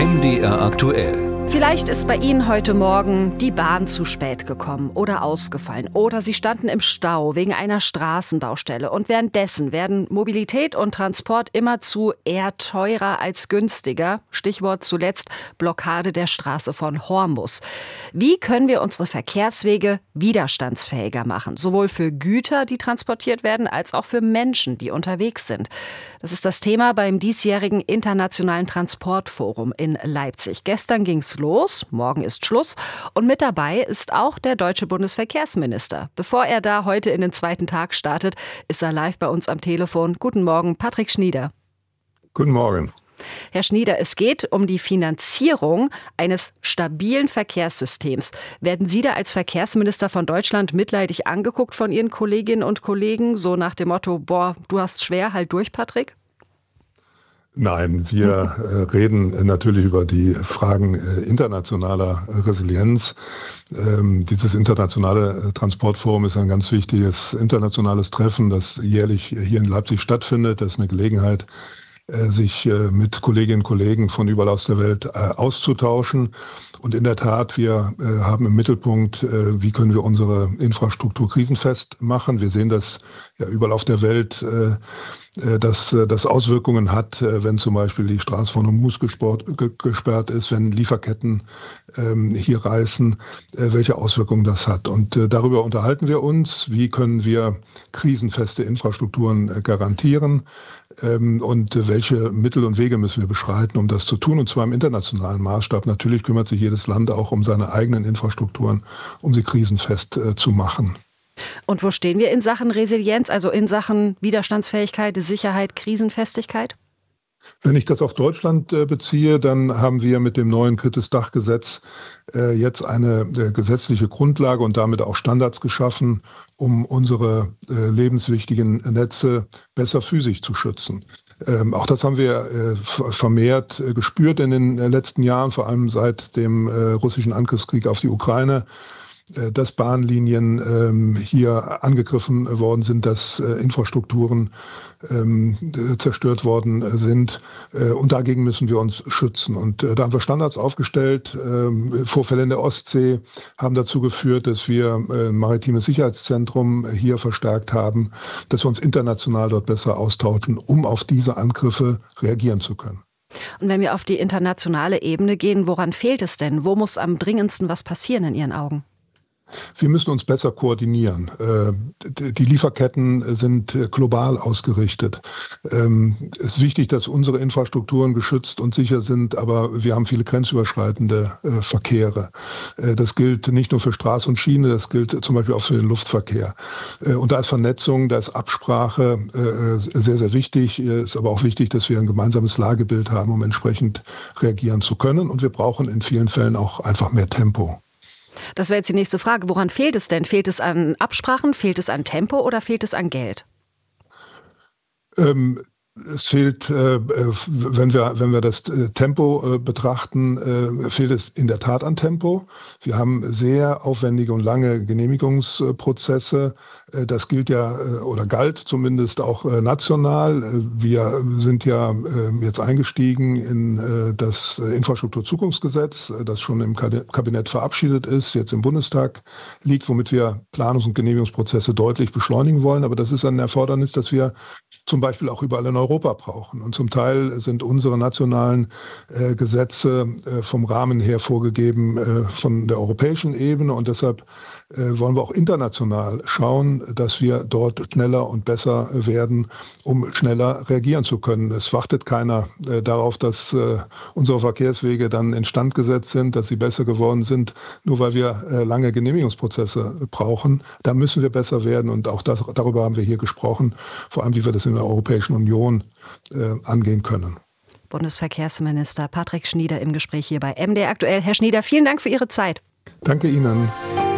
MDR aktuell. Vielleicht ist bei Ihnen heute Morgen die Bahn zu spät gekommen oder ausgefallen oder Sie standen im Stau wegen einer Straßenbaustelle und währenddessen werden Mobilität und Transport immerzu eher teurer als günstiger. Stichwort zuletzt Blockade der Straße von Hormuz. Wie können wir unsere Verkehrswege widerstandsfähiger machen? Sowohl für Güter, die transportiert werden, als auch für Menschen, die unterwegs sind. Das ist das Thema beim diesjährigen Internationalen Transportforum in Leipzig. Gestern ging's los, morgen ist Schluss und mit dabei ist auch der deutsche Bundesverkehrsminister. Bevor er da heute in den zweiten Tag startet, ist er live bei uns am Telefon. Guten Morgen, Patrick Schnieder. Guten Morgen. Herr Schnieder, es geht um die Finanzierung eines stabilen Verkehrssystems. Werden Sie da als Verkehrsminister von Deutschland mitleidig angeguckt von Ihren Kolleginnen und Kollegen, so nach dem Motto, boah, du hast schwer, halt durch, Patrick? Nein, wir reden natürlich über die Fragen internationaler Resilienz. Dieses internationale Transportforum ist ein ganz wichtiges internationales Treffen, das jährlich hier in Leipzig stattfindet. Das ist eine Gelegenheit, sich mit Kolleginnen und Kollegen von überall aus der Welt auszutauschen. Und in der Tat, wir haben im Mittelpunkt, wie können wir unsere Infrastruktur krisenfest machen. Wir sehen das ja überall auf der Welt, dass das Auswirkungen hat, wenn zum Beispiel die Straße von Hormuz gesperrt ist, wenn Lieferketten hier reißen, welche Auswirkungen das hat. Und darüber unterhalten wir uns, wie können wir krisenfeste Infrastrukturen garantieren und welche Mittel und Wege müssen wir beschreiten, um das zu tun, und zwar im internationalen Maßstab. Natürlich kümmert sich jedes Land auch um seine eigenen Infrastrukturen, um sie krisenfest zu machen. Und wo stehen wir in Sachen Resilienz, also in Sachen Widerstandsfähigkeit, Sicherheit, Krisenfestigkeit? Wenn ich das auf Deutschland beziehe, dann haben wir mit dem neuen Kritis-Dach-Gesetz jetzt eine gesetzliche Grundlage und damit auch Standards geschaffen, um unsere lebenswichtigen Netze besser physisch zu schützen. Auch das haben wir vermehrt gespürt in den letzten Jahren, vor allem seit dem russischen Angriffskrieg auf die Ukraine, dass Bahnlinien hier angegriffen worden sind, dass Infrastrukturen zerstört worden sind. Und dagegen müssen wir uns schützen. Und da haben wir Standards aufgestellt. Vorfälle in der Ostsee haben dazu geführt, dass wir ein maritimes Sicherheitszentrum hier verstärkt haben, dass wir uns international dort besser austauschen, um auf diese Angriffe reagieren zu können. Und wenn wir auf die internationale Ebene gehen, woran fehlt es denn? Wo muss am dringendsten was passieren in Ihren Augen? Wir müssen uns besser koordinieren. Die Lieferketten sind global ausgerichtet. Es ist wichtig, dass unsere Infrastrukturen geschützt und sicher sind, aber wir haben viele grenzüberschreitende Verkehre. Das gilt nicht nur für Straße und Schiene, das gilt zum Beispiel auch für den Luftverkehr. Und da ist Vernetzung, da ist Absprache sehr, sehr wichtig. Es ist aber auch wichtig, dass wir ein gemeinsames Lagebild haben, um entsprechend reagieren zu können. Und wir brauchen in vielen Fällen auch einfach mehr Tempo. Das wäre jetzt die nächste Frage. Woran fehlt es denn? Fehlt es an Absprachen, fehlt es an Tempo oder fehlt es an Geld? Es fehlt, wenn wir das Tempo betrachten, fehlt es in der Tat an Tempo. Wir haben sehr aufwendige und lange Genehmigungsprozesse. Das gilt ja oder galt zumindest auch national. Wir sind ja jetzt eingestiegen in das Infrastrukturzukunftsgesetz, das schon im Kabinett verabschiedet ist, jetzt im Bundestag liegt, womit wir Planungs- und Genehmigungsprozesse deutlich beschleunigen wollen. Aber das ist ein Erfordernis, das wir zum Beispiel auch überall in Europa brauchen. Und zum Teil sind unsere nationalen Gesetze vom Rahmen her vorgegeben von der europäischen Ebene. Und deshalb wollen wir auch international schauen, dass wir dort schneller und besser werden, um schneller reagieren zu können. Es wartet keiner darauf, dass unsere Verkehrswege dann instand gesetzt sind, dass sie besser geworden sind, nur weil wir lange Genehmigungsprozesse brauchen. Da müssen wir besser werden und auch darüber haben wir hier gesprochen, vor allem wie wir das in der Europäischen Union angehen können. Bundesverkehrsminister Patrick Schnieder im Gespräch hier bei MDR aktuell. Herr Schnieder, vielen Dank für Ihre Zeit. Danke Ihnen.